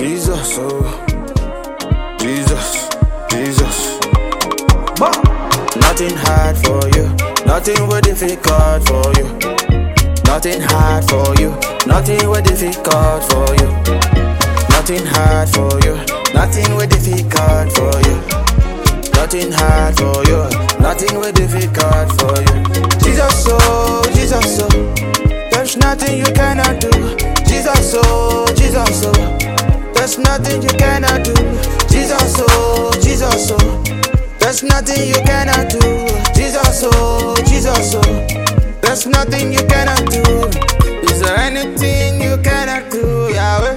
Jesus, oh, Jesus, Jesus. Nothing hard for you, nothing will difficult for you. Nothing hard for you, nothing will difficult for you. Nothing hard for you, nothing will difficult for you. Nothing hard for you, nothing will difficult for you. Jesus, oh, Jesus, oh, there's nothing you cannot do. Jesus, oh, Jesus, oh, there's nothing you cannot do. Jesus, oh, Jesus, oh, there's nothing you cannot do. Jesus, oh, Jesus, oh, there's nothing you cannot do. Is there anything you cannot do, Yahweh?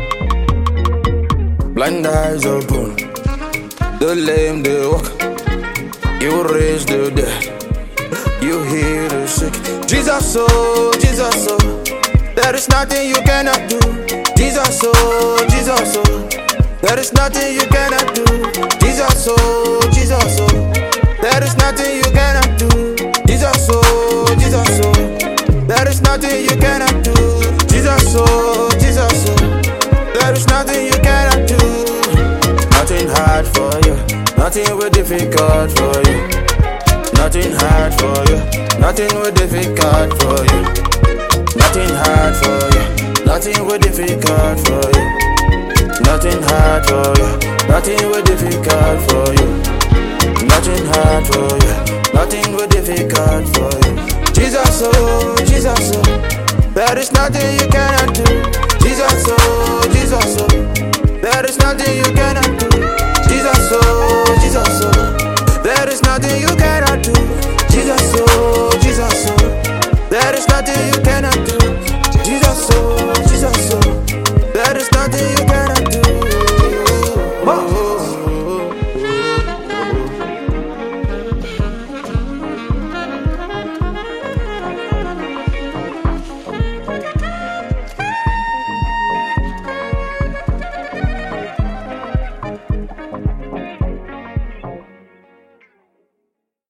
Blind eyes open, the lame they walk. You raise the dead, you heal the sick. Jesus, oh, Jesus, oh, there is nothing you cannot do. Jesus, oh, Jesus, oh, there is nothing you cannot do. Jesus, oh, Jesus, oh, there is nothing you cannot do. Jesus, oh, Jesus, oh, there is nothing you cannot do. Jesus, oh, Jesus, oh, there is nothing you cannot do. Nothing hard for you, nothing will difficult for you. Nothing hard for you, nothing will difficult for you. Nothing hard for you, nothing will difficult for you. Nothing hard for you, nothing will difficult for you. Nothing hard for you, nothing will difficult for you. Jesus, oh, Jesus, oh, there is nothing you cannot do. Jesus, oh, Jesus, oh, there is nothing you cannot do.